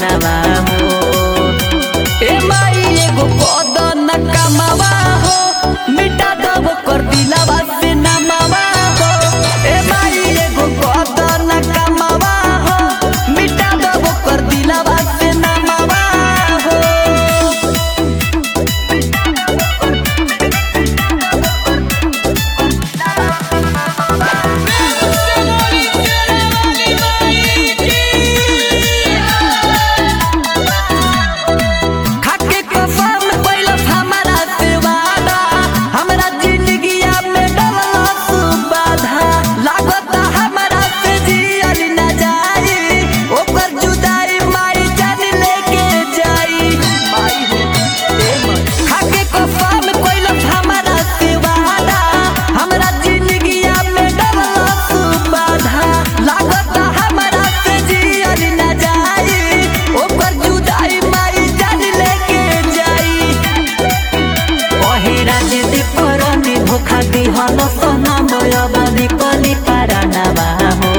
परानवा हो। ए माई एगो कदन कमावा हो, मिटा दब कर दिलावा से नमावा हो। ए माई एगो कदन कमावा हो, मिटा दब कर दिलावा से नमावा हो। खाके कसम कैलस हमारा से वादा, हमरा जिंदगिया में डलस बाधा। लागता हमरा से जियल न जाई, ओकर जुदाई माई जान लेके जाई। खाके कसम कैलस हमारा से वादा, हमरा जिंदगिया में डलस बाधा। लागता हमरा से जियल न जाई, ओकर जुदाई माई जान लेके जाई। ओहे राजदीप परनी धोखा दिहल सनम, अब निकली परानवा हो।